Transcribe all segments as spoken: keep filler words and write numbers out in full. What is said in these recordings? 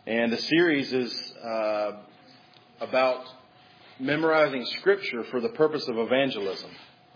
And the series is uh, about memorizing Scripture for the purpose of evangelism.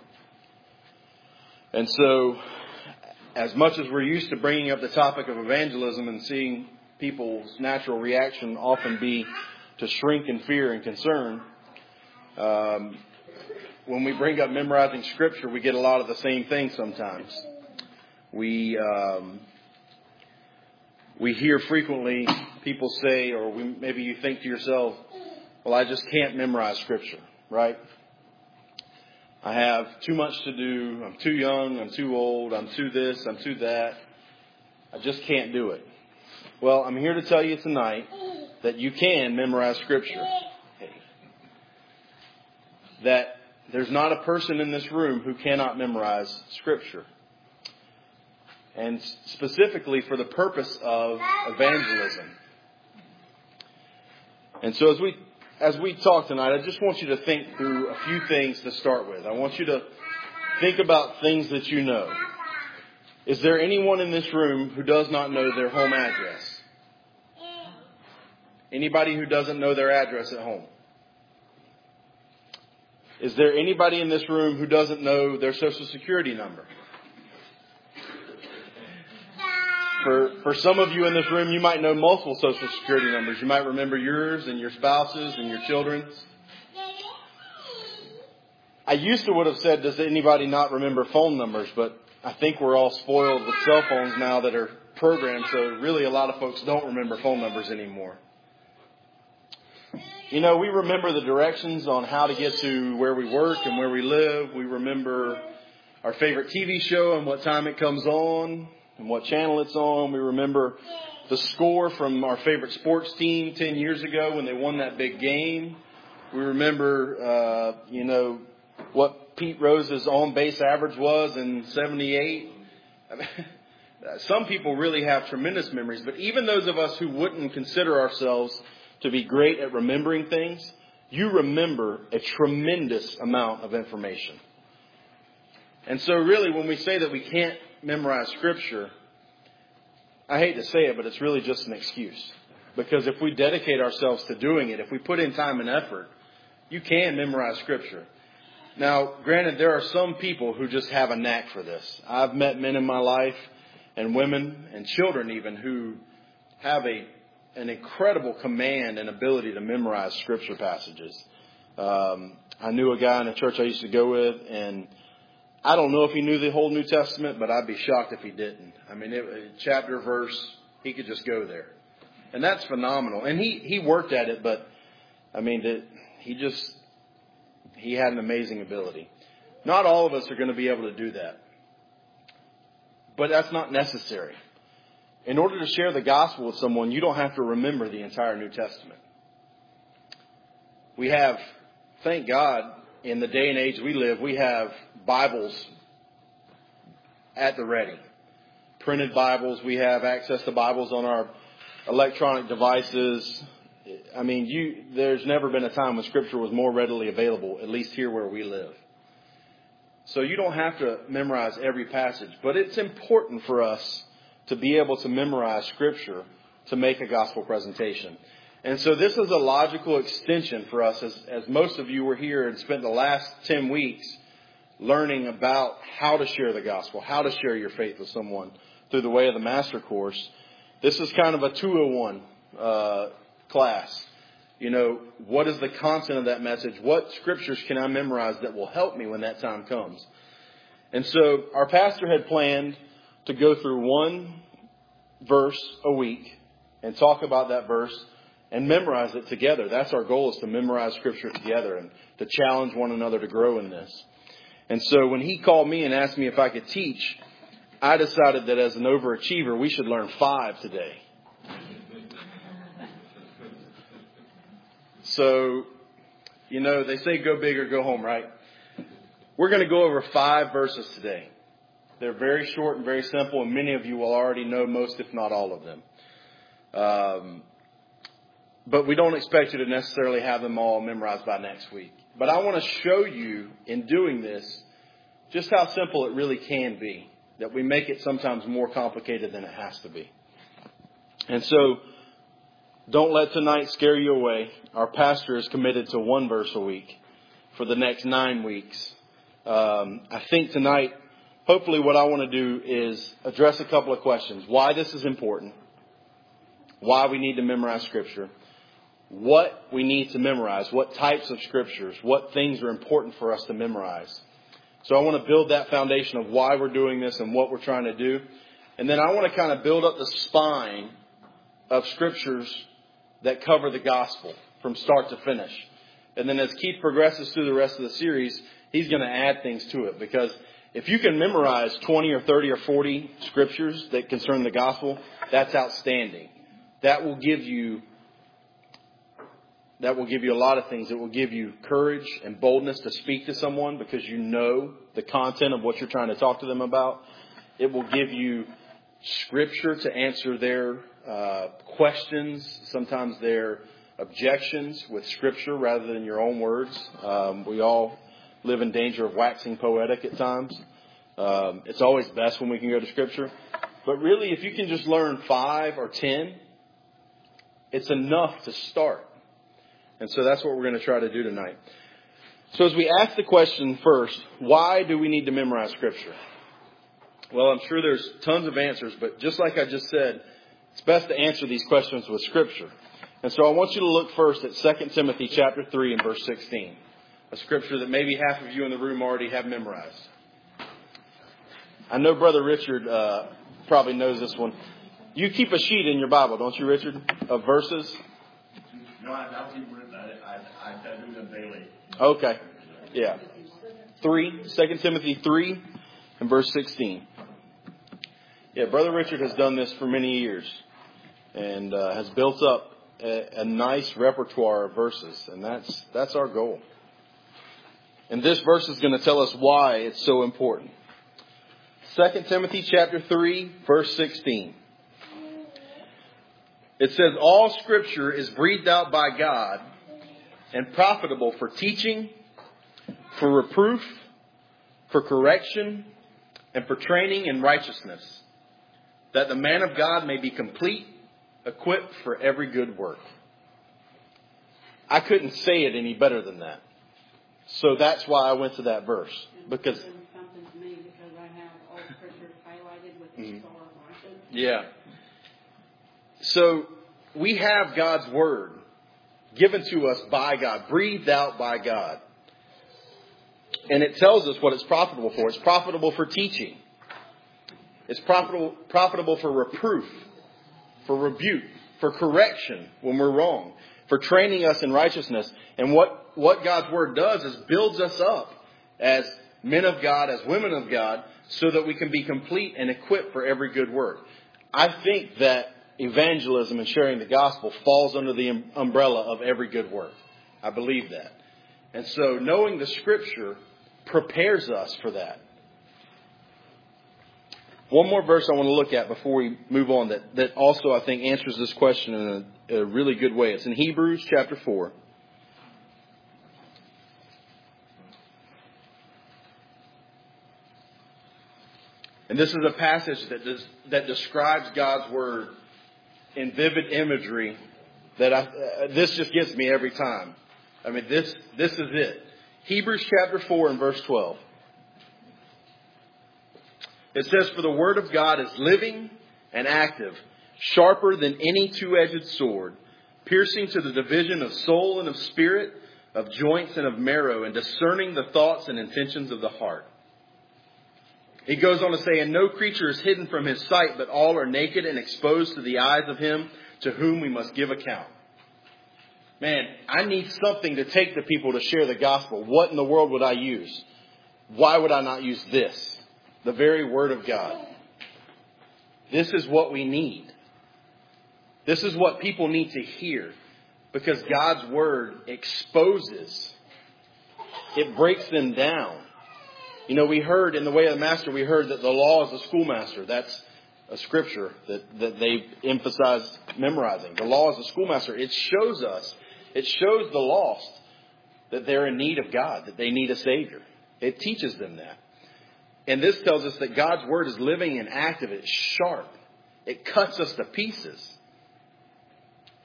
And so, as much as we're used to bringing up the topic of evangelism and seeing people's natural reaction often be to shrink in fear and concern, um, when we bring up memorizing Scripture, we get a lot of the same things sometimes. We um, we hear frequently people say, or we, maybe you think to yourself, well, I just can't memorize Scripture, right? I have too much to do. I'm too young. I'm too old. I'm too this. I'm too that. I just can't do it. Well, I'm here to tell you tonight that you can memorize Scripture. That there's not a person in this room who cannot memorize Scripture. And specifically for the purpose of evangelism. And so as we As we talk tonight, I just want you to think through a few things to start with. I want you to think about things that you know. Is there anyone in this room who does not know their home address? Anybody who doesn't know their address at home? Is there anybody in this room who doesn't know their Social Security number? For for some of you in this room, you might know multiple Social Security numbers. You might remember yours and your spouse's and your children's. I used to would have said, does anybody not remember phone numbers? But I think we're all spoiled with cell phones now that are programmed. So really a lot of folks don't remember phone numbers anymore. You know, we remember the directions on how to get to where we work and where we live. We remember our favorite T V show and what time it comes on. And what channel it's on. We remember the score from our favorite sports team ten years ago when they won that big game. We remember, uh, you know, what Pete Rose's on-base average was in seventy-eight. I mean, some people really have tremendous memories, but even those of us who wouldn't consider ourselves to be great at remembering things, you remember a tremendous amount of information. And so really when we say that we can't memorize Scripture, I hate to say it, but it's really just an excuse. Because if we dedicate ourselves to doing it, if we put in time and effort, you can memorize Scripture. Now, granted, there are some people who just have a knack for this. I've met men in my life, and women, and children even, who have a an incredible command and ability to memorize Scripture passages. Um, I knew a guy in a church I used to go with, and I don't know if he knew the whole New Testament, but I'd be shocked if he didn't. I mean, it, chapter, verse, he could just go there. And that's phenomenal. And he, he worked at it, but, I mean, it, he just, he had an amazing ability. Not all of us are going to be able to do that. But that's not necessary. In order to share the gospel with someone, you don't have to remember the entire New Testament. We have, thank God, in the day and age we live, we have Bibles at the ready. Printed Bibles. We have access to Bibles on our electronic devices. I mean, you, there's never been a time when Scripture was more readily available, at least here where we live. So you don't have to memorize every passage, but it's important for us to be able to memorize Scripture to make a gospel presentation. And so this is a logical extension for us as, as most of you were here and spent the last ten weeks learning about how to share the gospel, how to share your faith with someone through the way of the master course. This is kind of a two oh one uh, class. You know, what is the content of that message? What scriptures can I memorize that will help me when that time comes? And so our pastor had planned to go through one verse a week and talk about that verse and memorize it together. That's our goal, is to memorize Scripture together and to challenge one another to grow in this. And so when he called me and asked me if I could teach, I decided that as an overachiever, we should learn five today. So, you know, they say go big or go home, right? We're going to go over five verses today. They're very short and very simple, and many of you will already know most, if not all of them. Um, but we don't expect you to necessarily have them all memorized by next week. But I want to show you in doing this just how simple it really can be, that we make it sometimes more complicated than it has to be. And so Don't let tonight scare you away. Our pastor is committed to one verse a week for the next nine weeks. Um, I think tonight, hopefully what I want to do is address a couple of questions. Why this is important. Why we need to memorize Scripture. What we need to memorize. What types of Scriptures. What things are important for us to memorize. So I want to build that foundation of why we're doing this and what we're trying to do. And then I want to kind of build up the spine of Scriptures that cover the gospel from start to finish. And then as Keith progresses through the rest of the series, he's going to add things to it. Because if you can memorize twenty or thirty or forty Scriptures that concern the gospel, that's outstanding. That will give you, that will give you a lot of things. It will give you courage and boldness to speak to someone because you know the content of what you're trying to talk to them about. It will give you Scripture to answer their uh, questions, sometimes their objections with Scripture rather than your own words. Um, we all live in danger of waxing poetic at times. Um, it's always best when we can go to Scripture. But really, if you can just learn five or ten, it's enough to start. And so that's what we're going to try to do tonight. So as we ask the question first, why do we need to memorize Scripture? Well, I'm sure there's tons of answers, but just like I just said, it's best to answer these questions with Scripture. And so I want you to look first at Second Timothy chapter three and verse sixteen, a Scripture that maybe half of you in the room already have memorized. I know Brother Richard uh, probably knows this one. You keep a sheet in your Bible, don't you, Richard, of verses? No, I don't keep written. I, I, I do them daily. Okay. Yeah. Three, Second Timothy three and verse sixteen. Yeah, Brother Richard has done this for many years and uh, has built up a, a nice repertoire of verses, and that's that's our goal. And this verse is going to tell us why it's so important. Second Timothy chapter three, verse sixteen. It says, all Scripture is breathed out by God and profitable for teaching, for reproof, for correction, and for training in righteousness, that the man of God may be complete, equipped for every good work. I couldn't say it any better than that. So that's why I went to that verse. Because something to me because I have all Scripture highlighted with the star markers. Yeah. So we have God's Word given to us by God, breathed out by God. And it tells us what it's profitable for. It's profitable for teaching. It's profitable, profitable for reproof, for rebuke, for correction when we're wrong, for training us in righteousness. And what, what God's Word does is builds us up as men of God, as women of God, so that we can be complete and equipped for every good work. I think that evangelism and sharing the gospel falls under the umbrella of every good work. I believe that. And so knowing the Scripture prepares us for that. One more verse I want to look at before we move on that, that also I think answers this question in a, a really good way. It's in Hebrews chapter four. And this is a passage that does, that describes God's Word in vivid imagery that I, uh, this just gets me every time. I mean, this this is it. Hebrews chapter four and verse twelve. It says, for the Word of God is living and active, sharper than any two-edged sword, piercing to the division of soul and of spirit, of joints and of marrow, and discerning the thoughts and intentions of the heart. He goes on to say, and no creature is hidden from His sight, but all are naked and exposed to the eyes of Him to whom we must give account. Man, I need something to take to people to share the gospel. What in the world would I use? Why would I not use this? The very Word of God. This is what we need. This is what people need to hear. Because God's Word exposes. It breaks them down. You know, we heard in the Way of the Master, we heard that the law is the schoolmaster. That's a scripture that, that they emphasize memorizing. The law is the schoolmaster. It shows us, it shows the lost that they're in need of God, that they need a Savior. It teaches them that. And this tells us that God's Word is living and active. It's sharp. It cuts us to pieces.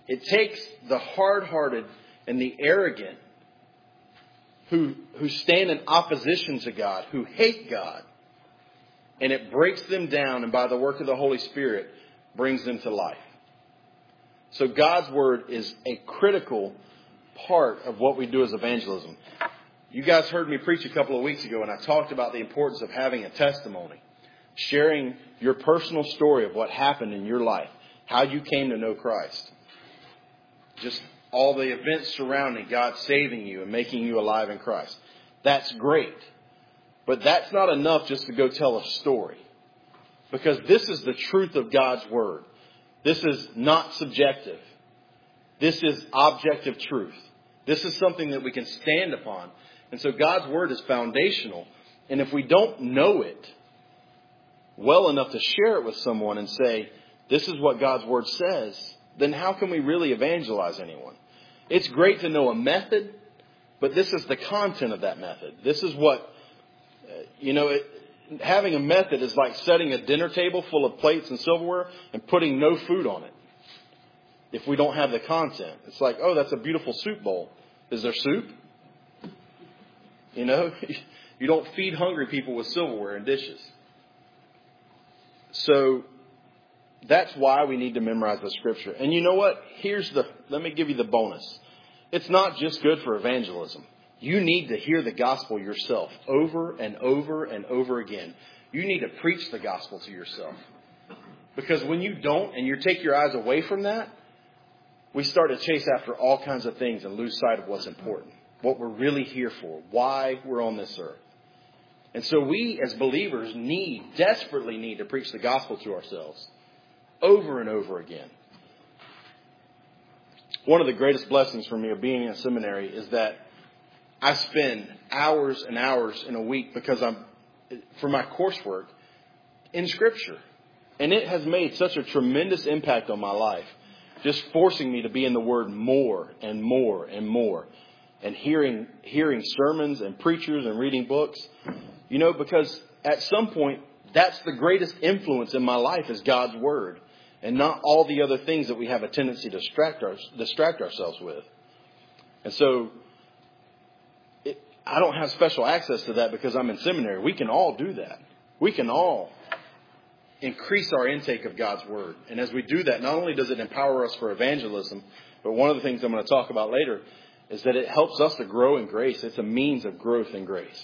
It takes the hard-hearted and the arrogant who, who stand in opposition to God, who hate God, and it breaks them down, and by the work of the Holy Spirit, brings them to life. So God's Word is a critical part of what we do as evangelism. You guys heard me preach a couple of weeks ago, and I talked about the importance of having a testimony. Sharing your personal story of what happened in your life. How you came to know Christ. Just all the events surrounding God saving you and making you alive in Christ. That's great. But that's not enough just to go tell a story. Because this is the truth of God's Word. This is not subjective. This is objective truth. This is something that we can stand upon. And so God's Word is foundational. And if we don't know it well enough to share it with someone and say, this is what God's Word says, then how can we really evangelize anyone? It's great to know a method, but this is the content of that method. This is what, you know, it, having a method is like setting a dinner table full of plates and silverware and putting no food on it. If we don't have the content, it's like, oh, that's a beautiful soup bowl. Is there soup? You know, you don't feed hungry people with silverware and dishes. So that's why we need to memorize the Scripture. And you know what? Here's the, let me give you the bonus. It's not just good for evangelism. You need to hear the gospel yourself over and over and over again. You need to preach the gospel to yourself. Because when you don't and you take your eyes away from that, we start to chase after all kinds of things and lose sight of what's important. What we're really here for. Why we're on this earth. And so we as believers need, desperately need to preach the gospel to ourselves. Over and over again. One of the greatest blessings for me of being in a seminary is that I spend hours and hours in a week because I'm, for my coursework, in Scripture. And it has made such a tremendous impact on my life. Just forcing me to be in the Word more and more and more. And hearing, hearing sermons and preachers and reading books. You know, because at some point, that's the greatest influence in my life is God's Word. And not all the other things that we have a tendency to distract, our, distract ourselves with. And so, it, I don't have special access to that because I'm in seminary. We can all do that. We can all increase our intake of God's Word. And as we do that, not only does it empower us for evangelism, but one of the things I'm going to talk about later is that it helps us to grow in grace. It's a means of growth in grace.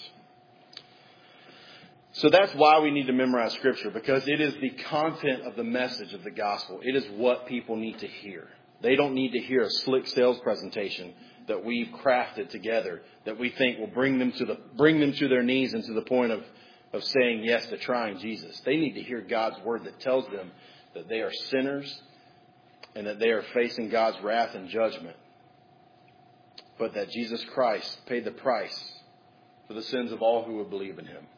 So that's why we need to memorize Scripture, because it is the content of the message of the gospel. It is what people need to hear. They don't need to hear a slick sales presentation that we've crafted together that we think will bring them to the bring them to their knees and to the point of, of saying yes to trying Jesus. They need to hear God's Word that tells them that they are sinners and that they are facing God's wrath and judgment. But that Jesus Christ paid the price for the sins of all who would believe in Him.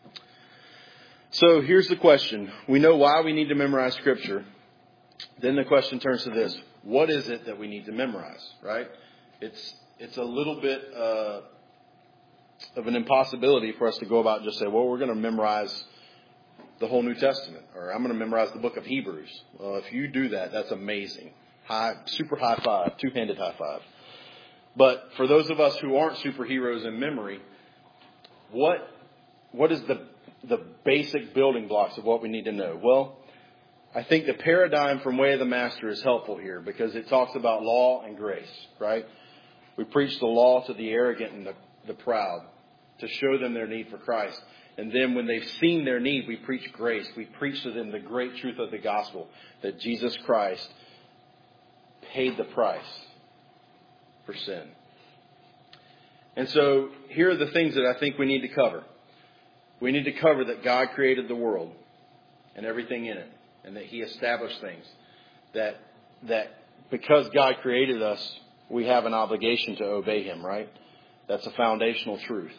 So here's the question. We know why we need to memorize Scripture. Then the question turns to this. What is it that we need to memorize, right? It's it's a little bit uh, of an impossibility for us to go about and just say, well, we're going to memorize the whole New Testament. Or I'm going to memorize the book of Hebrews. Well, if you do that, that's amazing. High, super high five, two-handed high five. But for those of us who aren't superheroes in memory, what what is the the basic building blocks of what we need to know? Well, I think the paradigm from Way of the Master is helpful here because it talks about law and grace, right? We preach the law to the arrogant and the, the proud to show them their need for Christ. And then when they've seen their need, we preach grace. We preach to them the great truth of the gospel, that Jesus Christ paid the price for sin. And so here are the things that I think we need to cover. We need to cover that God created the world and everything in it, and that He established things. That that because God created us, we have an obligation to obey Him, right? That's a foundational truth.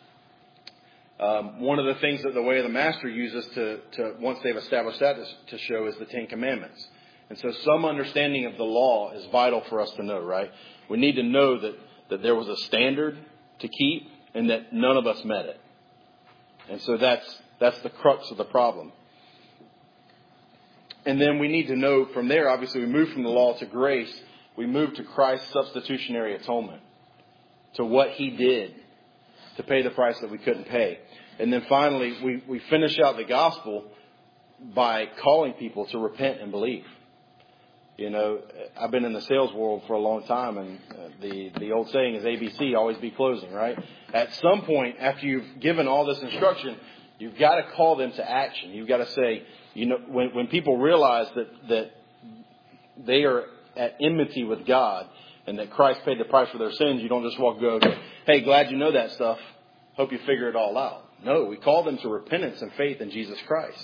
Um, one of the things that the Way of the Master uses to, to once they've established that, to show is the Ten Commandments. And so some understanding of the law is vital for us to know, right? We need to know that, that there was a standard to keep and that none of us met it. And so that's that's the crux of the problem. And then we need to know from there, obviously we move from the law to grace. We move to Christ's substitutionary atonement, to what he did to pay the price that we couldn't pay. And then finally, we, we finish out the gospel by calling people to repent and believe. You know, I've been in the sales world for a long time, and the, the old saying is A B C, always be closing, right? At some point, after you've given all this instruction, you've got to call them to action. You've got to say, you know, when, when people realize that, that they are at enmity with God and that Christ paid the price for their sins, you don't just walk and go, hey, glad you know that stuff. Hope you figure it all out. No, we call them to repentance and faith in Jesus Christ.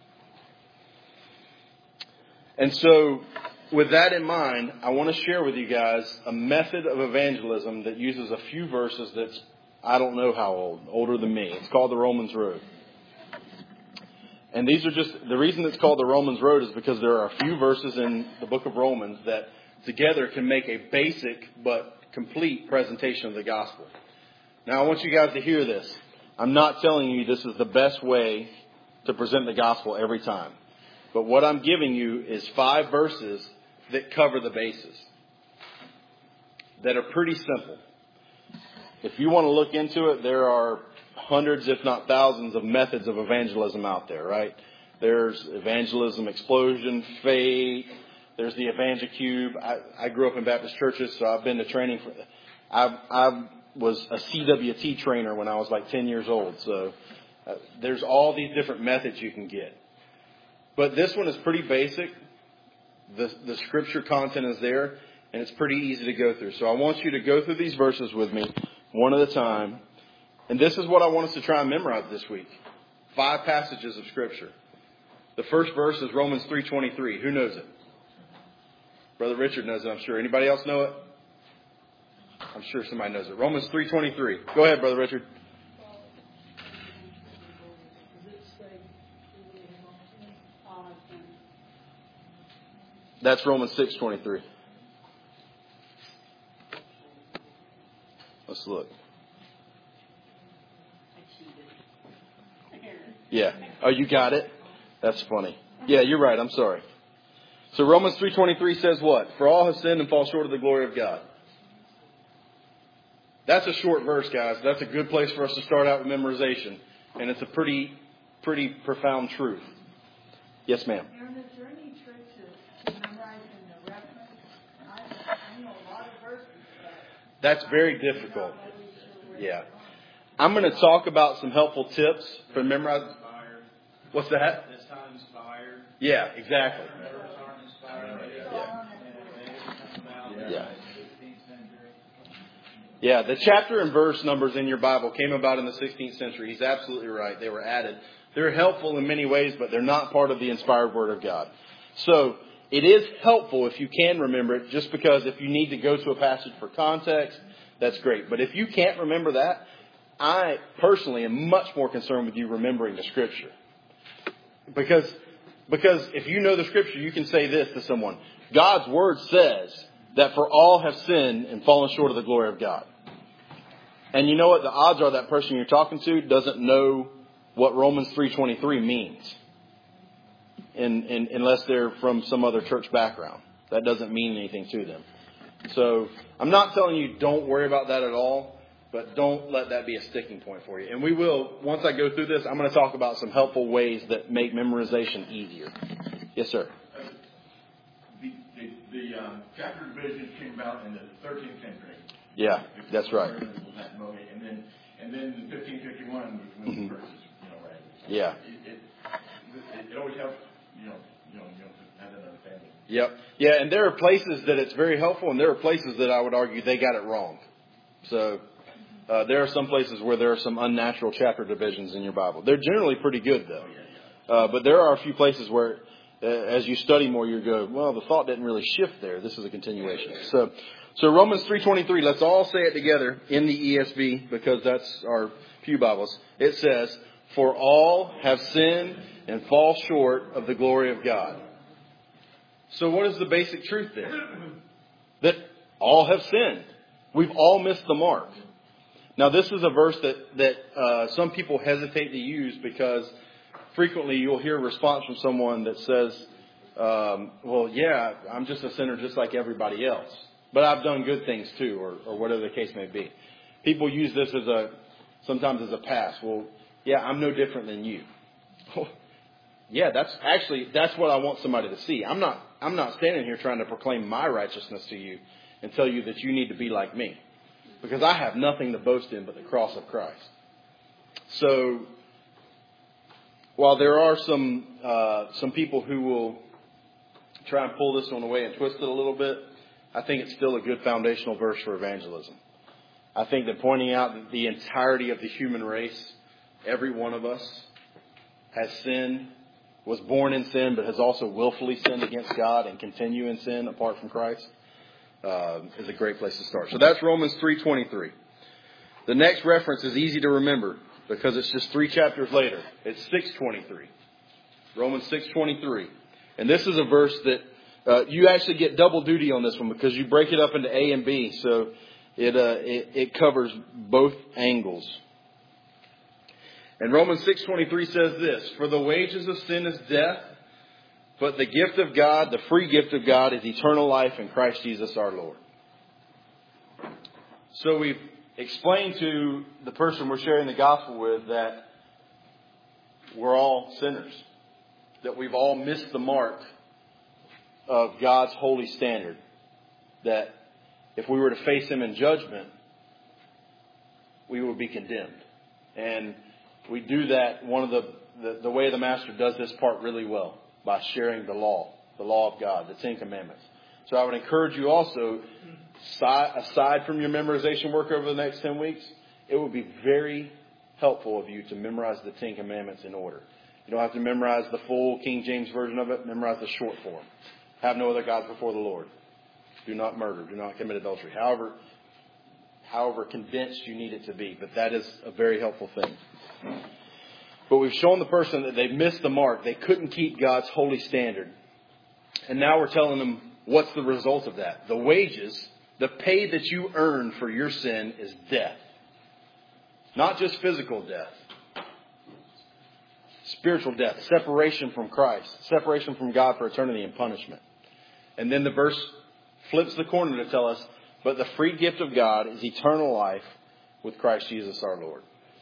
And so, with that in mind, I want to share with you guys a method of evangelism that uses a few verses that's, I don't know how old, older than me. It's called the Romans Road. And these are just, the reason it's called the Romans Road is because there are a few verses in the book of Romans that together can make a basic but complete presentation of the gospel. Now, I want you guys to hear this. I'm not telling you this is the best way to present the gospel every time. But what I'm giving you is five verses that cover the bases, that are pretty simple. If you want to look into it, there are hundreds, if not thousands, of methods of evangelism out there, right? There's Evangelism Explosion, Faith. There's the EvangeCube. I, I grew up in Baptist churches, so I've been to training for. I, I was a C W T trainer when I was like ten years old. So uh, there's all these different methods you can get. But this one is pretty basic. The, the scripture content is there, and it's pretty easy to go through. So I want you to go through these verses with me, one at a time. And this is what I want us to try and memorize this week. Five passages of scripture. The first verse is Romans three twenty-three. Who knows it? Brother Richard knows it, I'm sure. Anybody else know it? I'm sure somebody knows it. Romans three twenty-three. Go ahead, Brother Richard. That's Romans six twenty-three. Let's look. Yeah. Oh, you got it? That's funny. Yeah, you're right. I'm sorry. So Romans three twenty-three says what? For all have sinned and fall short of the glory of God. That's a short verse, guys. That's a good place for us to start out with memorization. And it's a pretty, pretty profound truth. Yes, ma'am. Aaron, is there any trick to memorizing the reference? I, I know a lot of verses. That's very difficult. Yeah. I'm going to talk about some helpful tips for memorizing. What's that? This time inspired. Yeah, exactly. Yeah. Yeah. Yeah, the chapter and verse numbers in your Bible came about in the sixteenth century. He's absolutely right. They were added. They're helpful in many ways, but they're not part of the inspired Word of God. So it is helpful if you can remember it, just because if you need to go to a passage for context, that's great. But if you can't remember that, I personally am much more concerned with you remembering the Scripture. Because, because if you know the Scripture, you can say this to someone. God's Word says that for all have sinned and fallen short of the glory of God. And you know what? The odds are that person you're talking to doesn't know what Romans three twenty-three means. In, in, unless they're from some other church background. That doesn't mean anything to them. So I'm not telling you don't worry about that at all. But don't let that be a sticking point for you. And we will, once I go through this, I'm going to talk about some helpful ways that make memorization easier. Yes, sir. Uh, the the, the um, chapter division came about in the thirteenth century. Yeah, that's right. And then, and then in fifteen fifty-one, was when the verses, you know, right? Yeah. It, it, it always helps, you know, you know, you know, to have that understanding. Yep. Yeah, and there are places that it's very helpful, and there are places that I would argue they got it wrong. So uh, there are some places where there are some unnatural chapter divisions in your Bible. They're generally pretty good, though. Uh, but there are a few places where, uh, as you study more, you go, well, the thought didn't really shift there. This is a continuation. So, so Romans three twenty-three. Let's all say it together in the E S V because that's our pew Bibles. It says, "For all have sinned and fall short of the glory of God." So, what is the basic truth there? That all have sinned. We've all missed the mark. Now, this is a verse that, that uh, some people hesitate to use because frequently you'll hear a response from someone that says, Um, well, yeah, I'm just a sinner just like everybody else. But I've done good things too, or, or whatever the case may be. People use this as a, sometimes as a pass. Well, yeah, I'm no different than you. Yeah, that's actually, that's what I want somebody to see. I'm not, I'm not standing here trying to proclaim my righteousness to you and tell you that you need to be like me. Because I have nothing to boast in but the cross of Christ. So, while there are some, uh, some people who will try and pull this one away and twist it a little bit, I think it's still a good foundational verse for evangelism. I think that pointing out that the entirety of the human race, every one of us, has sinned, was born in sin, but has also willfully sinned against God and continue in sin apart from Christ, uh, is a great place to start. So that's Romans three twenty-three. The next reference is easy to remember because it's just three chapters later. It's six twenty-three. Romans six twenty-three. And this is a verse that uh, you actually get double duty on this one because you break it up into A and B. So it, uh, it, it covers both angles. And Romans six twenty-three says this, "For the wages of sin is death, but the gift of God, the free gift of God, is eternal life in Christ Jesus our Lord." So we've explained to the person we're sharing the gospel with that we're all sinners, that we've all missed the mark of God's holy standard, that if we were to face Him in judgment, we would be condemned. And we do that, one of the, the, the way the Master does this part really well, by sharing the law, the law of God, the Ten Commandments. So I would encourage you also, aside from your memorization work over the next ten weeks, it would be very helpful of you to memorize the Ten Commandments in order. You don't have to memorize the full King James version of it. Memorize the short form. Have no other gods before the Lord. Do not murder. Do not commit adultery. However, however condensed you need it to be. But that is a very helpful thing. But we've shown the person that they've missed the mark. They couldn't keep God's holy standard. And now we're telling them what's the result of that. The wages, the pay that you earn for your sin is death. Not just physical death. Spiritual death. Separation from Christ. Separation from God for eternity and punishment. And then the verse flips the corner to tell us, but the free gift of God is eternal life with Christ Jesus our Lord.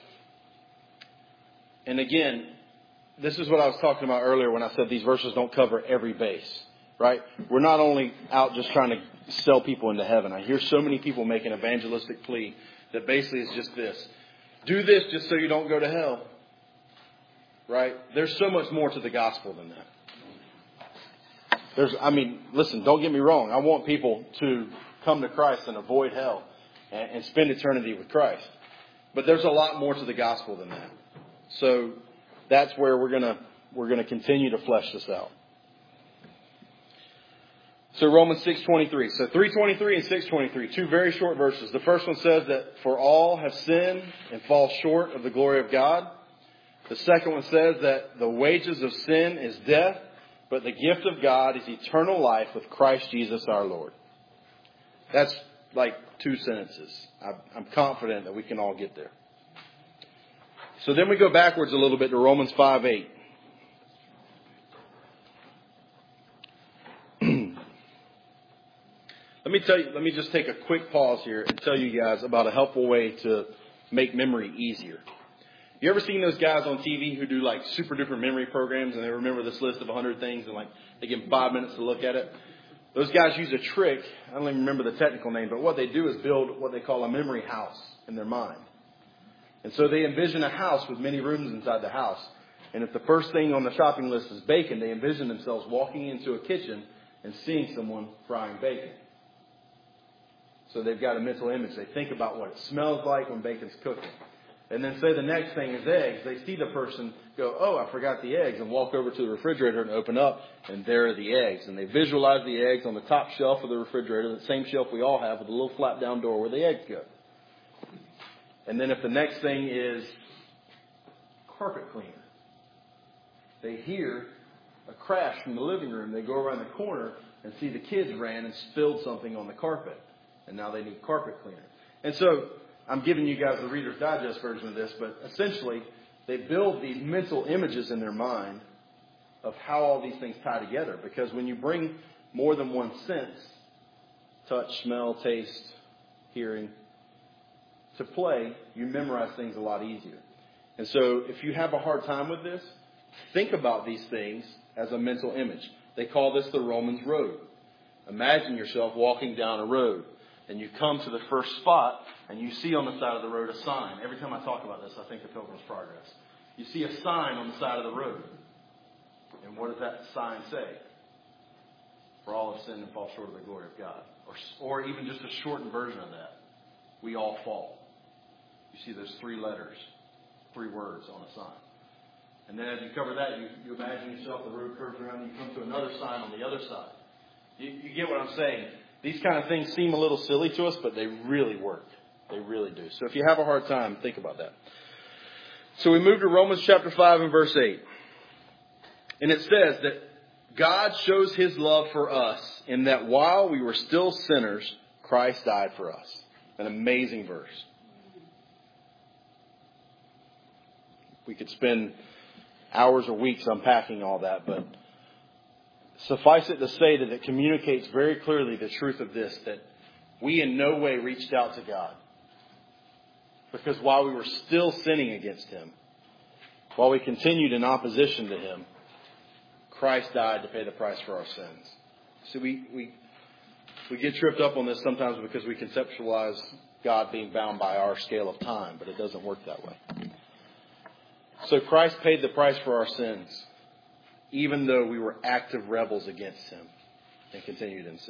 And again, this is what I was talking about earlier when I said these verses don't cover every base, right? We're not only out just trying to sell people into heaven. I hear so many people make an evangelistic plea that basically is just this. Do this just so you don't go to hell, right? There's so much more to the gospel than that. There's, I mean, listen, don't get me wrong. I want people to come to Christ and avoid hell and, and spend eternity with Christ. But there's a lot more to the gospel than that. So that's where we're gonna we're gonna continue to flesh this out. So Romans six twenty-three. So three twenty-three and six twenty-three, two very short verses. The first one says that for all have sinned and fall short of the glory of God. The second one says that the wages of sin is death, but the gift of God is eternal life with Christ Jesus our Lord. That's like two sentences. I'm confident that we can all get there. So then we go backwards a little bit to Romans five eight. Let me tell you, let me just take a quick pause here and tell you guys about a helpful way to make memory easier. You ever seen those guys on T V who do like super duper memory programs and they remember this list of one hundred things and like they give them five minutes to look at it? Those guys use a trick. I don't even remember the technical name, but what they do is build what they call a memory house in their mind. And so they envision a house with many rooms inside the house. And if the first thing on the shopping list is bacon, they envision themselves walking into a kitchen and seeing someone frying bacon. So they've got a mental image. They think about what it smells like when bacon's cooking. And then say the next thing is eggs. They see the person go, oh, I forgot the eggs, and walk over to the refrigerator and open up, and there are the eggs. And they visualize the eggs on the top shelf of the refrigerator, the same shelf we all have with a little flap down door where the eggs go. And then if the next thing is carpet cleaner, they hear a crash from the living room. They go around the corner and see the kids ran and spilled something on the carpet. And now they need carpet cleaner. And so I'm giving you guys the Reader's Digest version of this, but essentially they build these mental images in their mind of how all these things tie together. Because when you bring more than one sense, touch, smell, taste, hearing, to play, you memorize things a lot easier. And so if you have a hard time with this, think about these things as a mental image. They call this the Romans road. Imagine yourself walking down a road and you come to the first spot and you see on the side of the road a sign. Every time I talk about this, I think of Pilgrim's Progress. You see a sign on the side of the road. And what does that sign say? For all have sinned and fall short of the glory of God. Or, or even just a shortened version of that. We all fall. You see those three letters, three words on a sign. And then as you cover that, you, you imagine yourself, the road curves around and you come to another sign on the other side. You, you get what I'm saying? These kind of things seem a little silly to us, but they really work. They really do. So if you have a hard time, think about that. So we move to Romans chapter five and verse eight. And it says that God shows His love for us in that while we were still sinners, Christ died for us. An amazing verse. We could spend hours or weeks unpacking all that, but suffice it to say that it communicates very clearly the truth of this, that we in no way reached out to God. Because while we were still sinning against Him, while we continued in opposition to Him, Christ died to pay the price for our sins. See, we, we, we get tripped up on this sometimes because we conceptualize God being bound by our scale of time, but it doesn't work that way. So Christ paid the price for our sins, even though we were active rebels against Him and continued in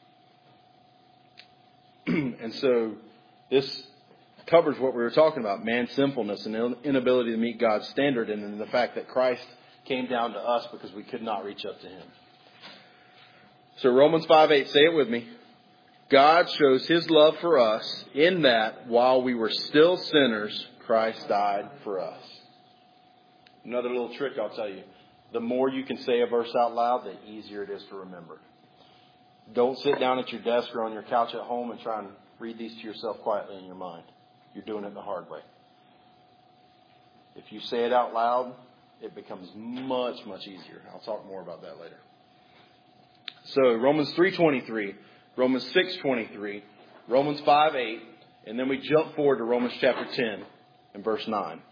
sin. And so this covers what we were talking about, man's sinfulness and inability to meet God's standard, and then the fact that Christ came down to us because we could not reach up to Him. So Romans five eight, say it with me. God shows His love for us in that while we were still sinners, Christ died for us. Another little trick I'll tell you. The more you can say a verse out loud, the easier it is to remember. Don't sit down at your desk or on your couch at home and try and read these to yourself quietly in your mind. You're doing it the hard way. If you say it out loud, it becomes much, much easier. I'll talk more about that later. So Romans three twenty-three, Romans six twenty-three, Romans five eight, and then we jump forward to Romans chapter ten and verse nine.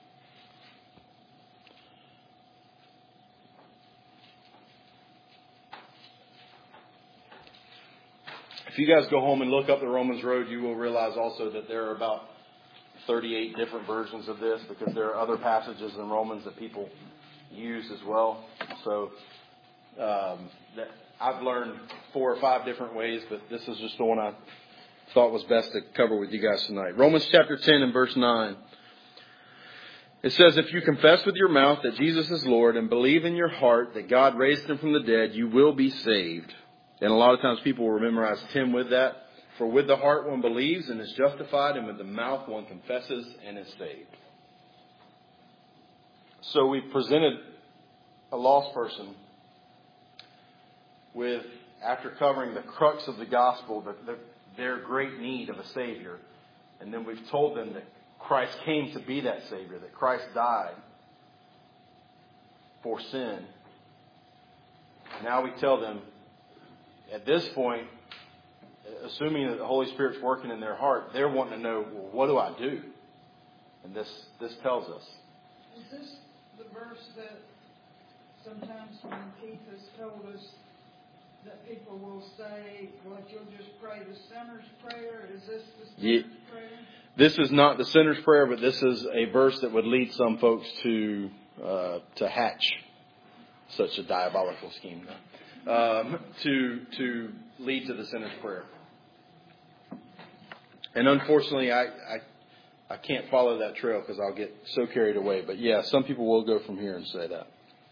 If you guys go home and look up the Romans road, you will realize also that there are about thirty-eight different versions of this, because there are other passages in Romans that people use as well. So um, that I've learned four or five different ways, but this is just the one I thought was best to cover with you guys tonight. Romans chapter ten and verse nine. It says, if you confess with your mouth that Jesus is Lord and believe in your heart that God raised Him from the dead, you will be saved. And a lot of times people will memorize ten with that. For with the heart one believes and is justified, and with the mouth one confesses and is saved. So we presented a lost person with, after covering the crux of the gospel, the, the, their great need of a Savior. And then we've told them that Christ came to be that Savior, that Christ died for sin. Now we tell them, at this point, assuming that the Holy Spirit's working in their heart, they're wanting to know, well, what do I do? And this this tells us. Is this the verse that sometimes when Keith has told us that people will say, well, you'll just pray the sinner's prayer? Is this the sinner's yeah. prayer? This is not the sinner's prayer, but this is a verse that would lead some folks to uh, to hatch such a diabolical scheme. Um, to to lead to the sinner's prayer. And unfortunately, I, I I can't follow that trail because I'll get so carried away. But yeah, some people will go from here and say that.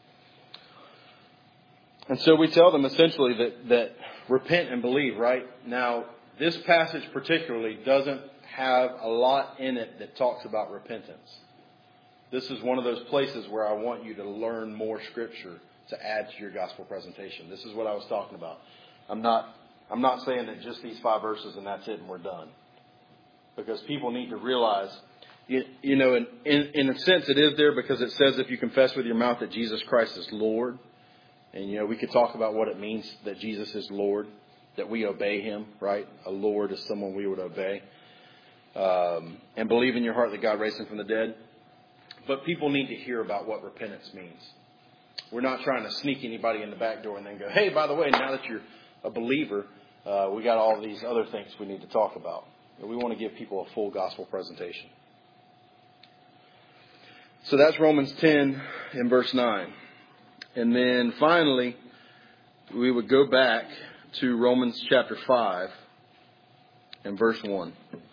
And so we tell them essentially that, that repent and believe, right? Now, this passage particularly doesn't have a lot in it that talks about repentance. This is one of those places where I want you to learn more Scripture to add to your gospel presentation. This is what I was talking about. I'm not I'm not saying that just these five verses and that's it and we're done. Because people need to realize You, you know, in, in, in a sense it is there because it says if you confess with your mouth that Jesus Christ is Lord. And, you know, we could talk about what it means that Jesus is Lord, that we obey him, right? A Lord is someone we would obey. Um, and believe in your heart that God raised him from the dead. But people need to hear about what repentance means. We're not trying to sneak anybody in the back door and then go, hey, by the way, now that you're a believer, uh, we got all these other things we need to talk about. And we want to give people a full gospel presentation. So that's Romans ten and verse nine. And then finally, we would go back to Romans chapter five and verse one.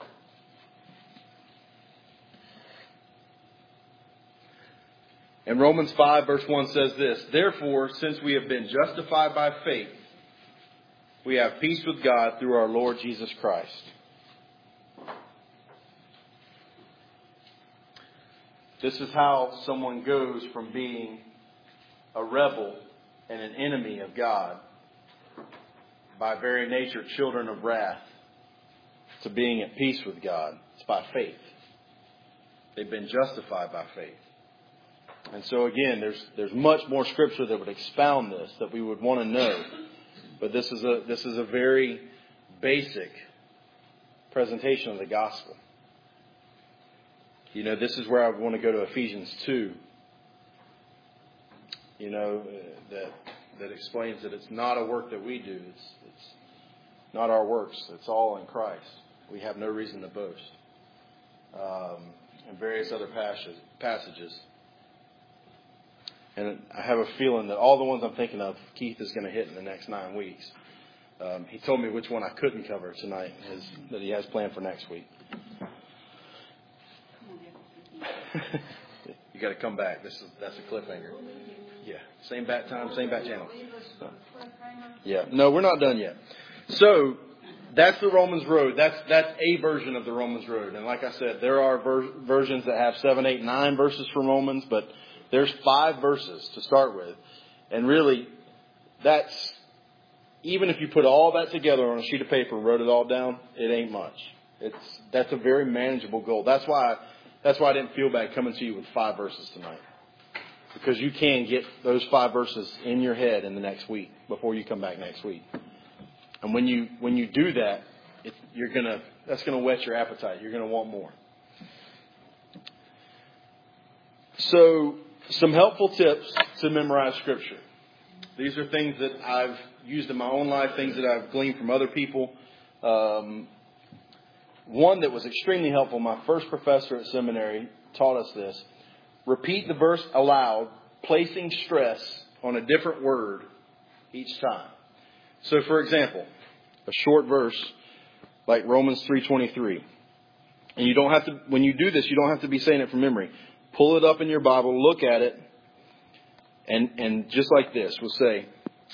And Romans five verse one says this, therefore, since we have been justified by faith, we have peace with God through our Lord Jesus Christ. This is how someone goes from being a rebel and an enemy of God, by very nature children of wrath, to being at peace with God. It's by faith. They've been justified by faith. And so again, there's there's much more scripture that would expound this that we would want to know. But this is a this is a very basic presentation of the gospel. You know, this is where I want to go to Ephesians two. You know, that that explains that it's not a work that we do. It's it's not our works. It's all in Christ. We have no reason to boast. Um, and various other passages. And I have a feeling that all the ones I'm thinking of, Keith is going to hit in the next nine weeks. Um, he told me which one I couldn't cover tonight is, that he has planned for next week. You got to come back. This is that's a cliffhanger. Yeah, same bat time, same bat channel. So, yeah, no, we're not done yet. So that's the Romans Road. That's that's a version of the Romans Road. And like I said, there are ver- versions that have seven, eight, nine verses for Romans, but there's five verses to start with. And really, that's, even if you put all that together on a sheet of paper and wrote it all down, it ain't much. It's that's a very manageable goal. That's why that's why I didn't feel bad coming to you with five verses tonight. Because you can get those five verses in your head in the next week before you come back next week. And when you when you do that, it, you're gonna that's gonna whet your appetite. You're gonna want more. So, some helpful tips to memorize Scripture. These are things that I've used in my own life, things that I've gleaned from other people. Um, one that was extremely helpful, my first professor at seminary taught us this. Repeat the verse aloud, placing stress on a different word each time. So, for example, a short verse like Romans three twenty-three. And you don't have to, when you do this, you don't have to be saying it from memory. Pull it up in your Bible, look at it, and, and just like this, we'll say,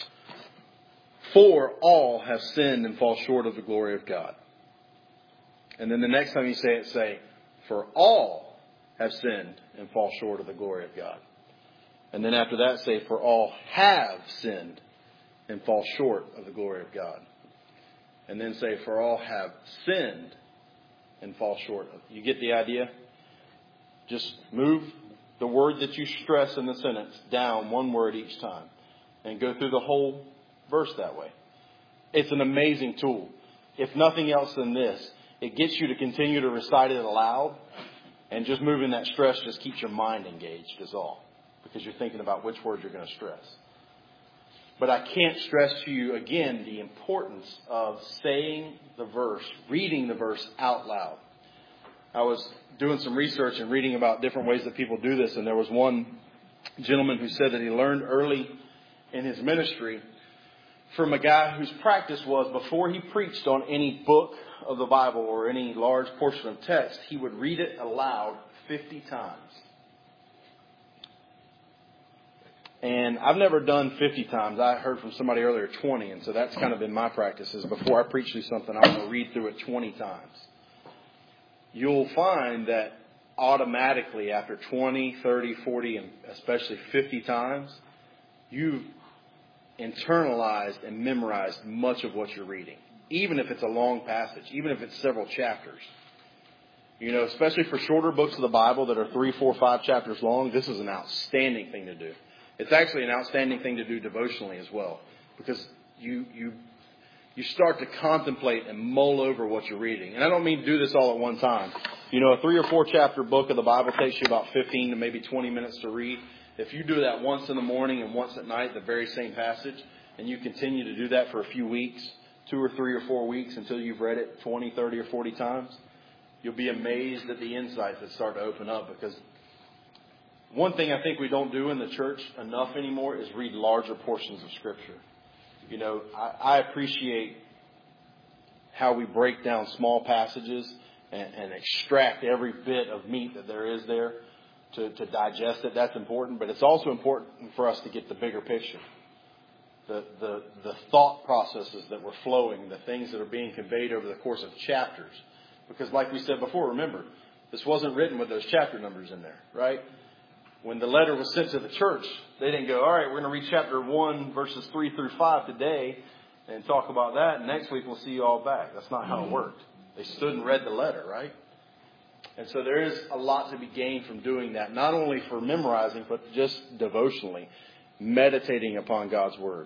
for all have sinned and fall short of the glory of God. And then the next time you say it, say, for all have sinned and fall short of the glory of God. And then after that, say, for all have sinned and fall short of the glory of God. And then say, for all have sinned and fall short of. You get the idea? Just move the word that you stress in the sentence down one word each time. And go through the whole verse that way. It's an amazing tool. If nothing else than this, it gets you to continue to recite it aloud. And just moving that stress just keeps your mind engaged is all. Because you're thinking about which word you're going to stress. But I can't stress to you again the importance of saying the verse, reading the verse out loud. I was doing some research and reading about different ways that people do this. And there was one gentleman who said that he learned early in his ministry from a guy whose practice was before he preached on any book of the Bible or any large portion of text, he would read it aloud fifty times. And I've never done fifty times. I heard from somebody earlier twenty. And so that's kind of been my practice is before I preach through something, I want to read through it twenty times. You'll find that automatically after twenty, thirty, forty, and especially fifty times, you've internalized and memorized much of what you're reading. Even if it's a long passage, even if it's several chapters. You know, especially for shorter books of the Bible that are three, four, five chapters long, this is an outstanding thing to do. It's actually an outstanding thing to do devotionally as well, because you you you start to contemplate and mull over what you're reading. And I don't mean do this all at one time. You know, a three or four chapter book of the Bible takes you about fifteen to maybe twenty minutes to read. If you do that once in the morning and once at night, the very same passage, and you continue to do that for a few weeks, two or three or four weeks until you've read it twenty, thirty or forty times, you'll be amazed at the insights that start to open up. Because one thing I think we don't do in the church enough anymore is read larger portions of Scripture. You know, I, I appreciate how we break down small passages and, and extract every bit of meat that there is there to, to digest it. That's important. But it's also important for us to get the bigger picture. The, the, the thought processes that were flowing, the things that are being conveyed over the course of chapters. Because like we said before, remember, this wasn't written with those chapter numbers in there, right? When the letter was sent to the church, they didn't go, all right, we're going to read chapter one, verses three through five today and talk about that. And next week we'll see you all back. That's not how it worked. They stood and read the letter, right? And so there is a lot to be gained from doing that, not only for memorizing, but just devotionally, meditating upon God's Word.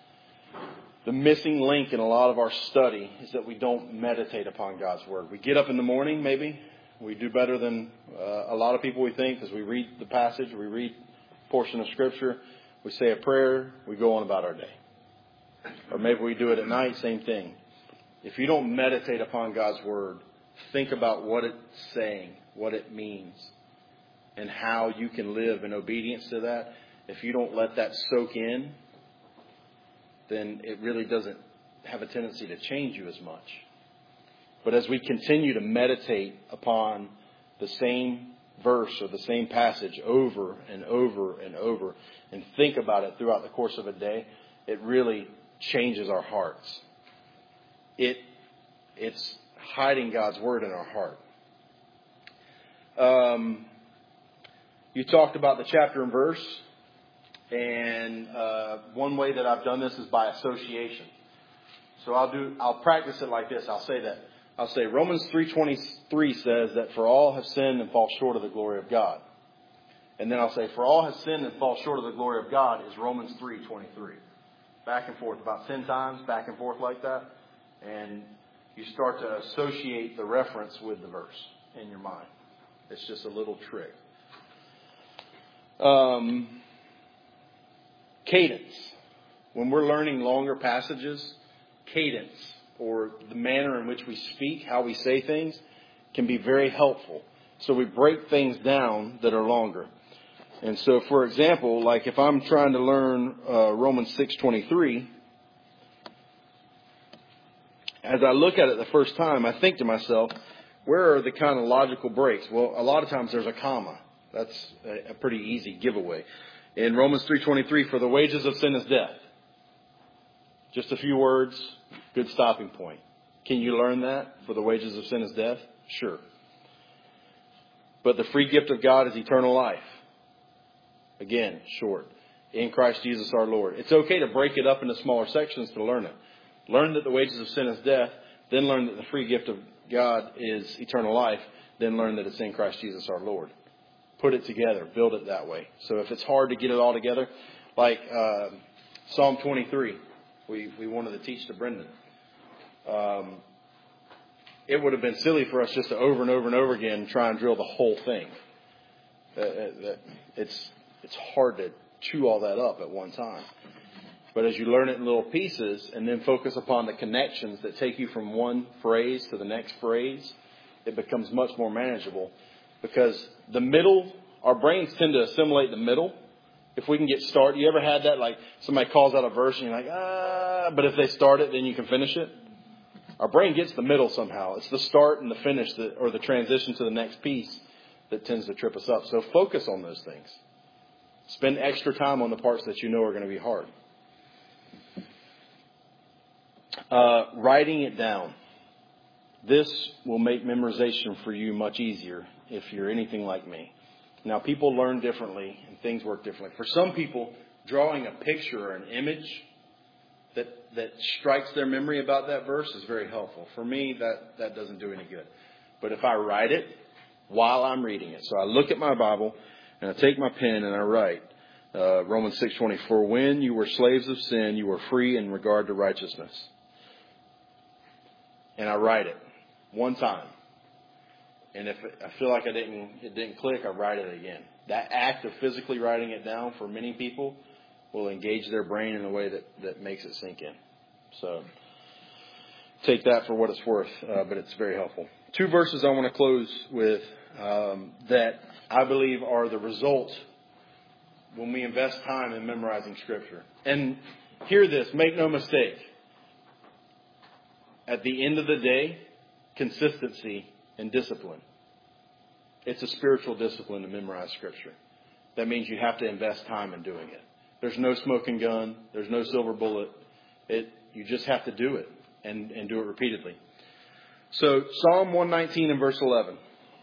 The missing link in a lot of our study is that we don't meditate upon God's Word. We get up in the morning, maybe. We do better than uh, a lot of people, we think, because we read the passage, we read a portion of Scripture, we say a prayer, we go on about our day. Or maybe we do it at night, same thing. If you don't meditate upon God's Word, think about what it's saying, what it means, and how you can live in obedience to that. If you don't let that soak in, then it really doesn't have a tendency to change you as much. But as we continue to meditate upon the same verse or the same passage over and over and over and think about it throughout the course of a day, it really changes our hearts. It It's hiding God's Word in our heart. Um, you talked about the chapter and verse. And uh, one way that I've done this is by association. So I'll do. I'll practice it like this. I'll say that. I'll say Romans three twenty-three says that for all have sinned and fall short of the glory of God. And then I'll say for all have sinned and fall short of the glory of God is Romans three twenty-three. Back and forth about ten times, back and forth like that. And you start to associate the reference with the verse in your mind. It's just a little trick. Um, cadence. When we're learning longer passages, cadence, or the manner in which we speak, how we say things, can be very helpful. So we break things down that are longer. And so, for example, like if I'm trying to learn uh, Romans six twenty-three, as I look at it the first time, I think to myself, where are the kind of logical breaks? Well, a lot of times there's a comma. That's a, a pretty easy giveaway. In Romans three twenty-three, for the wages of sin is death. Just a few words, good stopping point. Can you learn that? For the wages of sin is death? Sure. But the free gift of God is eternal life. Again, short. In Christ Jesus our Lord. It's okay to break it up into smaller sections to learn it. Learn that the wages of sin is death. Then learn that the free gift of God is eternal life. Then learn that it's in Christ Jesus our Lord. Put it together. Build it that way. So if it's hard to get it all together, like uh, Psalm twenty-three, we, we wanted to teach to Brendan. Um, it would have been silly for us just to over and over and over again try and drill the whole thing. Uh, it's it's hard to chew all that up at one time. But as you learn it in little pieces and then focus upon the connections that take you from one phrase to the next phrase, it becomes much more manageable. Because the middle, our brains tend to assimilate the middle. If we can get started, you ever had that? Like somebody calls out a verse and you're like, ah, but if they start it, then you can finish it. Our brain gets the middle somehow. It's the start and the finish that, or the transition to the next piece that tends to trip us up. So focus on those things. Spend extra time on the parts that you know are going to be hard. Uh, writing it down. This will make memorization for you much easier if you're anything like me. Now, people learn differently and things work differently. For some people, drawing a picture or an image that that strikes their memory about that verse is very helpful. For me, that, that doesn't do any good. But if I write it while I'm reading it, so I look at my Bible and I take my pen and I write uh, Romans six twenty, for when you were slaves of sin, you were free in regard to righteousness. And I write it one time. And if I feel like I didn't, it didn't click, I write it again. That act of physically writing it down for many people will engage their brain in a way that, that makes it sink in. So take that for what it's worth, uh, but it's very helpful. Two verses I want to close with um, that I believe are the result when we invest time in memorizing Scripture. And hear this, make no mistake. At the end of the day, consistency and discipline. It's a spiritual discipline to memorize Scripture. That means you have to invest time in doing it. There's no smoking gun. There's no silver bullet. It you just have to do it and, and do it repeatedly. So Psalm one nineteen and verse eleven.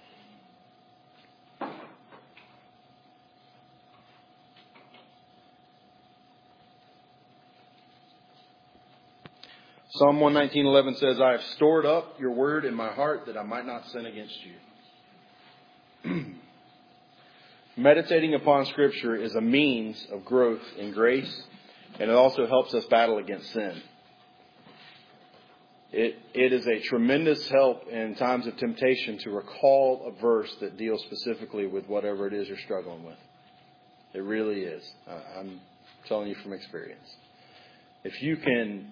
Psalm one nineteen eleven says, I have stored up your word in my heart that I might not sin against you. Meditating upon Scripture is a means of growth in grace, and it also helps us battle against sin. It, it is a tremendous help in times of temptation to recall a verse that deals specifically with whatever it is you're struggling with. It really is. I'm telling you from experience. If you can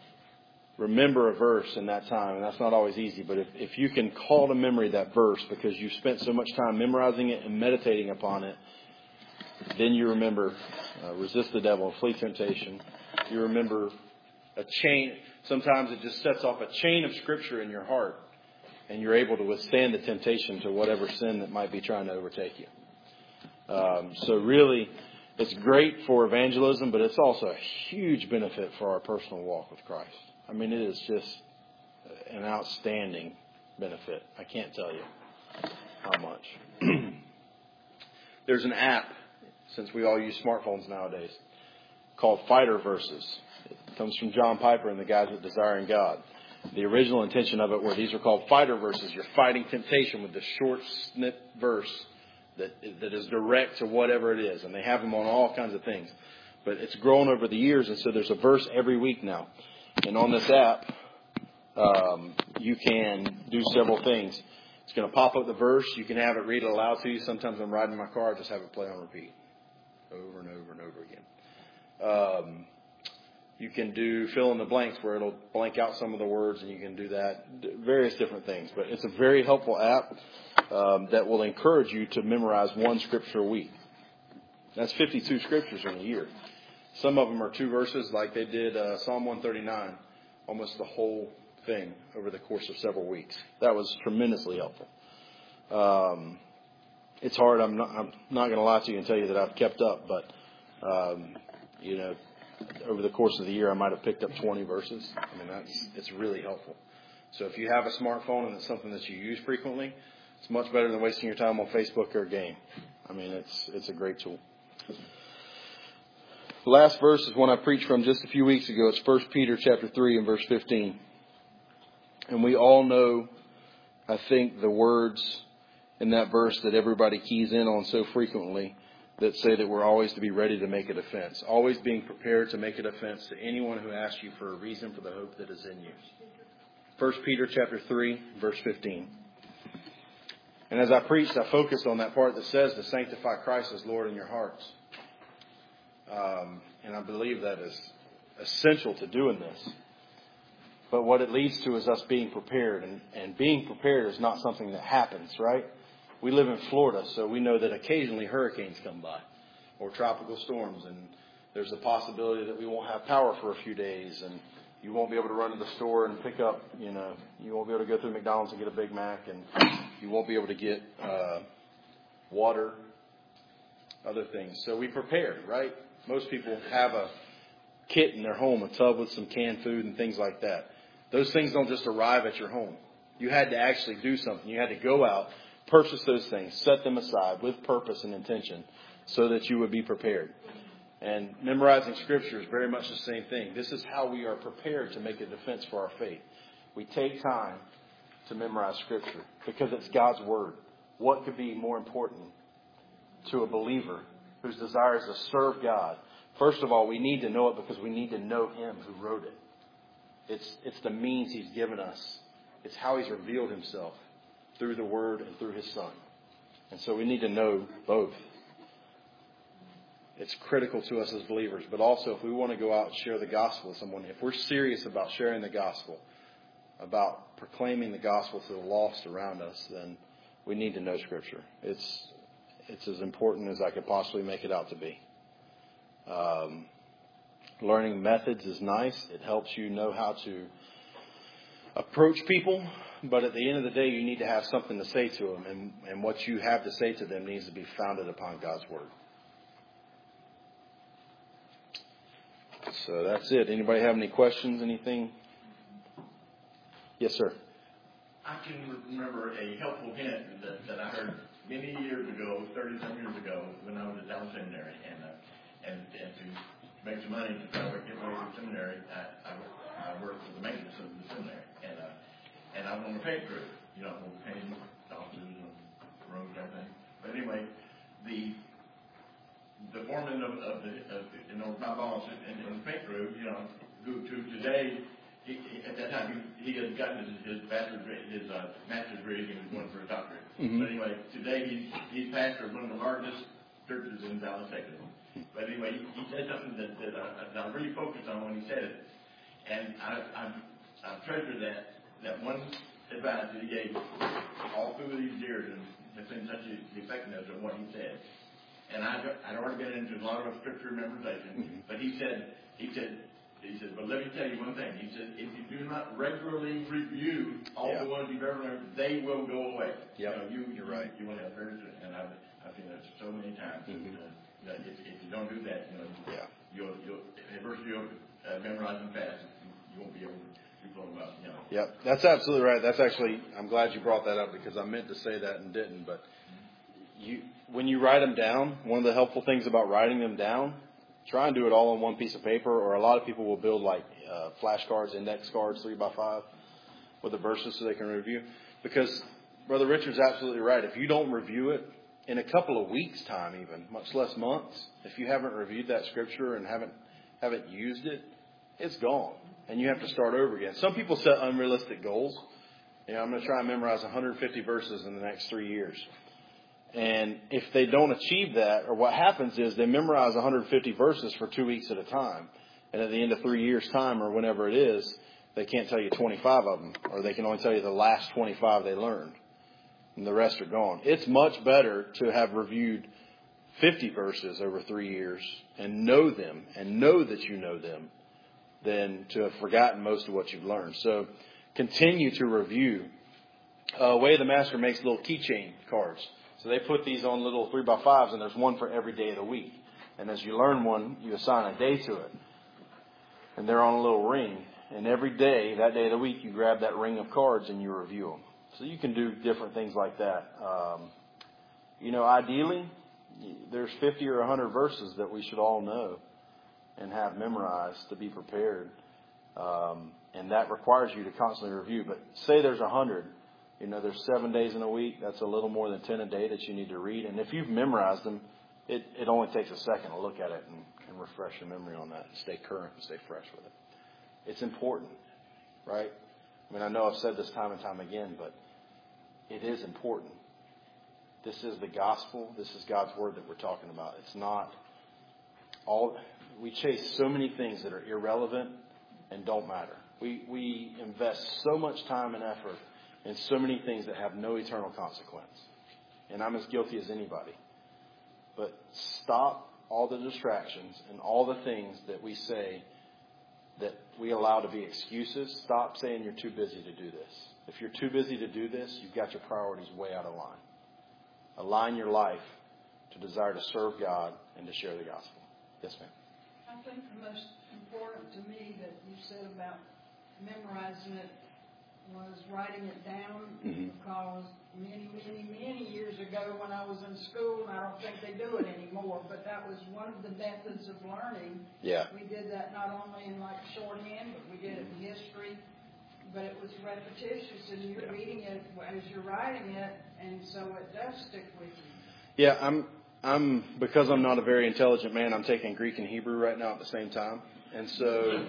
remember a verse in that time, and that's not always easy, but if, if you can call to memory that verse because you spent so much time memorizing it and meditating upon it, then you remember uh, resist the devil and flee temptation. You remember a chain. Sometimes it just sets off a chain of Scripture in your heart, and you're able to withstand the temptation to whatever sin that might be trying to overtake you. Um, so really, it's great for evangelism, but it's also a huge benefit for our personal walk with Christ. I mean, it is just an outstanding benefit. I can't tell you how much. There's an app, since we all use smartphones nowadays, called Fighter Verses. It comes from John Piper and the guys at Desiring God. The original intention of it were these are called Fighter Verses. You're fighting temptation with this short snip verse that that is direct to whatever it is. And they have them on all kinds of things. But it's grown over the years, and so there's a verse every week now. And on this app, um, you can do several things. It's going to pop up the verse. You can have it read it aloud to you. Sometimes I'm riding my car, I just have it play on repeat over and over and over again. Um, you can do fill in the blanks where it'll blank out some of the words, and you can do that. Various different things. But it's a very helpful app um, that will encourage you to memorize one scripture a week. That's fifty-two scriptures in a year. Some of them are two verses, like they did uh, Psalm one thirty-nine, almost the whole thing over the course of several weeks. That was tremendously helpful. Um, it's hard. I'm not, I'm not going to lie to you and tell you that I've kept up, but um, you know, over the course of the year, I might have picked up twenty verses. I mean, that's it's really helpful. So if you have a smartphone and it's something that you use frequently, it's much better than wasting your time on Facebook or a game. I mean, it's it's a great tool. The last verse is one I preached from just a few weeks ago. It's First Peter chapter three and verse fifteen. And we all know, I think, the words in that verse that everybody keys in on so frequently that say that we're always to be ready to make a defense. Always being prepared to make a defense to anyone who asks you for a reason for the hope that is in you. First Peter chapter three, verse fifteen. And as I preached, I focused on that part that says to sanctify Christ as Lord in your hearts. Um, and I believe that is essential to doing this. But what it leads to is us being prepared. And, and being prepared is not something that happens, right? We live in Florida, so we know that occasionally hurricanes come by or tropical storms. And there's a possibility that we won't have power for a few days. And you won't be able to run to the store and pick up, you know, you won't be able to go through McDonald's and get a Big Mac. And you won't be able to get uh, water, other things. So we prepared, right? Most people have a kit in their home, a tub with some canned food and things like that. Those things don't just arrive at your home. You had to actually do something. You had to go out, purchase those things, set them aside with purpose and intention so that you would be prepared. And memorizing Scripture is very much the same thing. This is how we are prepared to make a defense for our faith. We take time to memorize Scripture because it's God's Word. What could be more important to a believer whose desire is to serve God? First of all, we need to know it because we need to know Him who wrote it. It's, it's the means He's given us. It's how He's revealed Himself through the Word and through His Son. And so we need to know both. It's critical to us as believers. But also, if we want to go out and share the gospel with someone, if we're serious about sharing the gospel, about proclaiming the gospel to the lost around us, then we need to know Scripture. It's it's as important as I could possibly make it out to be. Um, learning methods is nice. It helps you know how to approach people. But at the end of the day, you need to have something to say to them. And, and what you have to say to them needs to be founded upon God's Word. So that's it. Anybody have any questions? Anything? Yes, sir. I can remember a helpful hint that, that I heard many years ago, thirty-some years ago, when I was at Dallas Seminary, and uh, and, and to make some money to try to get away from the seminary, I, I, I worked for the maintenance of the seminary, and uh, and I was on the paint crew, you know, on the painting offices and rooms and everything. But anyway, the the foreman of, of the, of the, you know, my boss in, in the paint crew, you know, who to today. He, he, at that time, he, he had gotten his, his bachelor's, his uh, master's degree, and he was going for a doctorate. Mm-hmm. But anyway, today he's he's pastor of one of the largest churches in Dallas, Texas. But anyway, he, he said something that, that, I, that I really focused on when he said it, and I I, I treasure that that one advice that he gave all through these years, and it's been such a effectiveness of what he said. And I I'd already been into a lot of scripture memorization, mm-hmm. but he said he said. He said, but let me tell you one thing. He said, if you do not regularly review all yeah. the ones you've ever learned, they will go away. Yep. You know, you, You're right. You will have very soon. And I've, I've seen that so many times. Mm-hmm. Uh, that if, if you don't do that, you know, yeah. you'll, you'll, at first you'll uh, memorize them fast. You won't be able to be blown about, you know. Yep, that's absolutely right. That's actually, I'm glad you brought that up because I meant to say that and didn't. But you, when you write them down, one of the helpful things about writing them down, try and do it all on one piece of paper, or a lot of people will build like uh, flashcards, index cards, three by five, with the verses so they can review. Because Brother Richard's absolutely right. If you don't review it in a couple of weeks' time, even much less months, if you haven't reviewed that scripture and haven't haven't used it, it's gone, and you have to start over again. Some people set unrealistic goals. You know, I'm going to try and memorize one hundred fifty verses in the next three years. And if they don't achieve that, or what happens is they memorize one hundred fifty verses for two weeks at a time. And at the end of three years' time, or whenever it is, they can't tell you twenty-five of them. Or they can only tell you the last twenty-five they learned. And the rest are gone. It's much better to have reviewed fifty verses over three years and know them and know that you know them than to have forgotten most of what you've learned. So continue to review. Uh, Way of the Master makes little keychain cards. So they put these on little three by fives, and there's one for every day of the week. And as you learn one, you assign a day to it. And they're on a little ring. And every day, that day of the week, you grab that ring of cards and you review them. So you can do different things like that. Um, you know, ideally, there's fifty or one hundred verses that we should all know and have memorized to be prepared. Um, and that requires you to constantly review. But say there's one hundred. You know, there's seven days in a week. That's a little more than ten a day that you need to read. And if you've memorized them, it, it only takes a second to look at it and, and refresh your memory on that and stay current and stay fresh with it. It's important, right? I mean, I know I've said this time and time again, but it is important. This is the gospel. This is God's word that we're talking about. It's not all. We chase so many things that are irrelevant and don't matter. We we invest so much time and effort in so many things that have no eternal consequence. And I'm as guilty as anybody. But stop all the distractions and all the things that we say that we allow to be excuses. Stop saying you're too busy to do this. If you're too busy to do this, you've got your priorities way out of line. Align your life to desire to serve God and to share the gospel. Yes, ma'am. I think the most important to me that you said about memorizing it was writing it down, mm-hmm. because many, many, many years ago when I was in school, and I don't think they do it anymore, but that was one of the methods of learning. Yeah. We did that not only in like shorthand, but we did it in history, but it was repetitious, and you're Yeah. reading it as you're writing it, and so it does stick with you. Yeah, I'm, I'm, because I'm not a very intelligent man, I'm taking Greek and Hebrew right now at the same time. And so,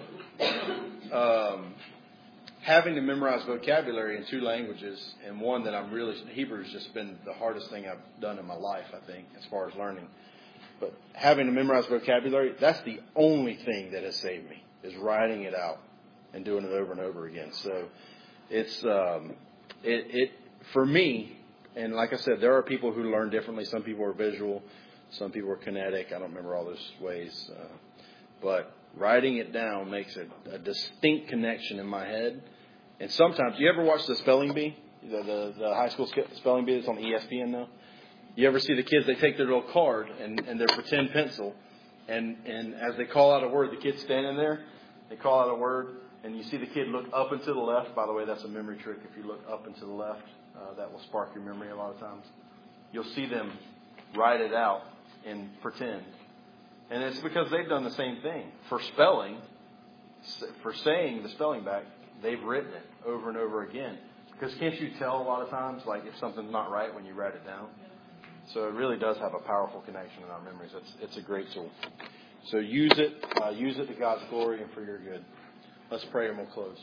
um, having to memorize vocabulary in two languages, and one that I'm really, Hebrew has just been the hardest thing I've done in my life, I think, as far as learning. But having to memorize vocabulary, that's the only thing that has saved me, is writing it out and doing it over and over again. So it's, um, it, it, for me, and like I said, there are people who learn differently. Some people are visual. Some people are kinetic. I don't remember all those ways. Uh, but writing it down makes a, a distinct connection in my head. And sometimes, you ever watch the Spelling Bee? The, the, the high school spelling bee that's on E S P N now? You ever see the kids, they take their little card and, and their pretend pencil, and, and as they call out a word, the kid's standing there, they call out a word, and you see the kid look up and to the left. By the way, that's a memory trick. If you look up and to the left, uh, that will spark your memory a lot of times. You'll see them write it out and pretend. And it's because they've done the same thing. For spelling, for saying the spelling back, they've written it over and over again. Because can't you tell a lot of times, like, if something's not right when you write it down? So it really does have a powerful connection in our memories. It's, it's a great tool. So use it. Uh, use it to God's glory and for your good. Let's pray and we'll close.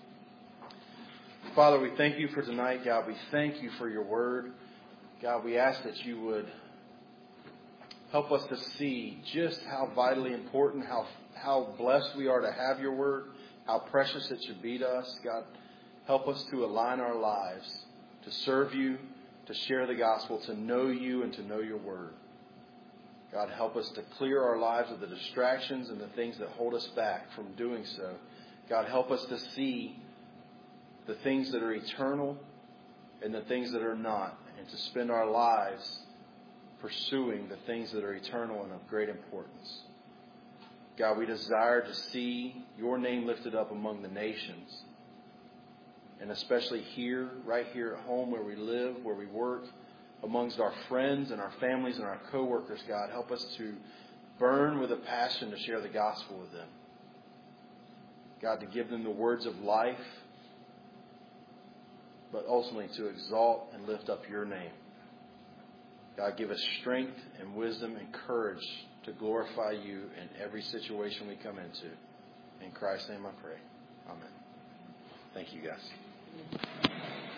Father, we thank you for tonight. God, we thank you for your word. God, we ask that you would help us to see just how vitally important, how how blessed we are to have your word, how precious it should be to us. God, help us to align our lives to serve you, to share the gospel, to know you and to know your word. God, help us to clear our lives of the distractions and the things that hold us back from doing so. God, help us to see the things that are eternal and the things that are not, and to spend our lives pursuing the things that are eternal and of great importance. God, we desire to see your name lifted up among the nations, and especially here, right here at home where we live, where we work, amongst our friends and our families and our co-workers. God, help us to burn with a passion to share the gospel with them. God, to give them the words of life, but ultimately to exalt and lift up your name. God, give us strength and wisdom and courage to glorify you in every situation we come into. In Christ's name I pray. Amen. Thank you, guys.